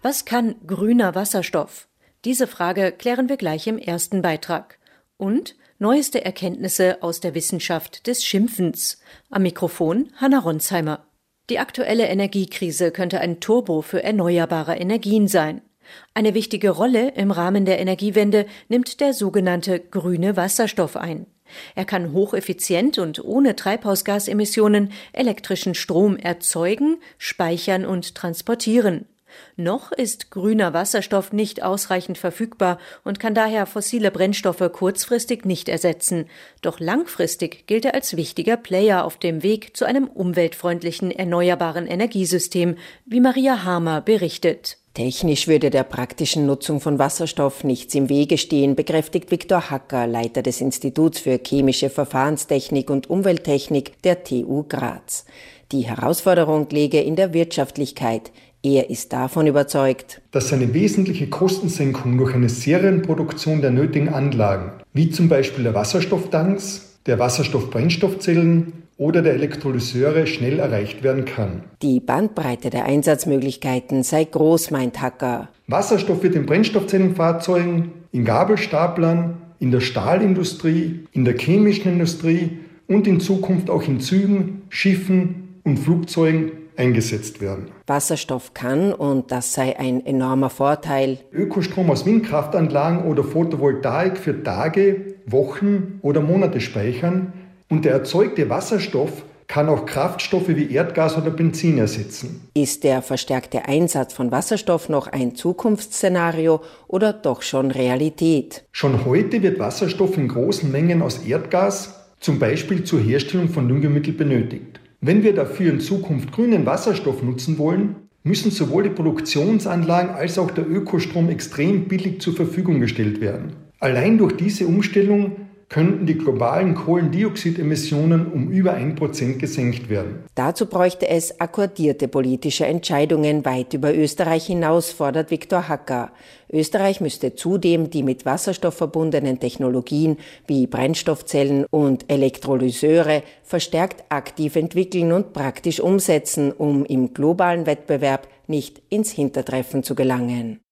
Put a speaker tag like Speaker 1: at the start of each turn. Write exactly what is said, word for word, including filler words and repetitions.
Speaker 1: Was kann grüner Wasserstoff? Diese Frage klären wir gleich im ersten Beitrag. Und neueste Erkenntnisse aus der Wissenschaft des Schimpfens. Am Mikrofon Hanna Ronsheimer. Die aktuelle Energiekrise könnte ein Turbo für erneuerbare Energien sein. Eine wichtige Rolle im Rahmen der Energiewende nimmt der sogenannte grüne Wasserstoff ein. Er kann hocheffizient und ohne Treibhausgasemissionen elektrischen Strom erzeugen, speichern und transportieren. Noch ist grüner Wasserstoff nicht ausreichend verfügbar und kann daher fossile Brennstoffe kurzfristig nicht ersetzen. Doch langfristig gilt er als wichtiger Player auf dem Weg zu einem umweltfreundlichen, erneuerbaren Energiesystem, wie Maria Harmer berichtet.
Speaker 2: Technisch würde der praktischen Nutzung von Wasserstoff nichts im Wege stehen, bekräftigt Viktor Hacker, Leiter des Instituts für chemische Verfahrenstechnik und Umwelttechnik der T U Graz. Die Herausforderung läge in der Wirtschaftlichkeit. Er ist davon überzeugt,
Speaker 3: dass eine wesentliche Kostensenkung durch eine Serienproduktion der nötigen Anlagen, wie zum Beispiel der Wasserstofftanks, der Wasserstoffbrennstoffzellen oder der Elektrolyseure, schnell erreicht werden kann.
Speaker 2: Die Bandbreite der Einsatzmöglichkeiten sei groß, meint Hacker.
Speaker 3: Wasserstoff wird in Brennstoffzellenfahrzeugen, in Gabelstaplern, in der Stahlindustrie, in der chemischen Industrie und in Zukunft auch in Zügen, Schiffen und Flugzeugen eingesetzt werden.
Speaker 2: Wasserstoff kann, und das sei ein enormer Vorteil,
Speaker 3: Ökostrom aus Windkraftanlagen oder Photovoltaik für Tage, Wochen oder Monate speichern, und der erzeugte Wasserstoff kann auch Kraftstoffe wie Erdgas oder Benzin ersetzen.
Speaker 2: Ist der verstärkte Einsatz von Wasserstoff noch ein Zukunftsszenario oder doch schon Realität?
Speaker 3: Schon heute wird Wasserstoff in großen Mengen aus Erdgas, zum Beispiel zur Herstellung von Düngemitteln, benötigt. Wenn wir dafür in Zukunft grünen Wasserstoff nutzen wollen, müssen sowohl die Produktionsanlagen als auch der Ökostrom extrem billig zur Verfügung gestellt werden. Allein durch diese Umstellung könnten die globalen Kohlendioxidemissionen um über ein Prozent gesenkt werden.
Speaker 2: Dazu bräuchte es akkordierte politische Entscheidungen weit über Österreich hinaus, fordert Viktor Hacker. Österreich müsste zudem die mit Wasserstoff verbundenen Technologien wie Brennstoffzellen und Elektrolyseure verstärkt aktiv entwickeln und praktisch umsetzen, um im globalen Wettbewerb nicht ins Hintertreffen zu gelangen.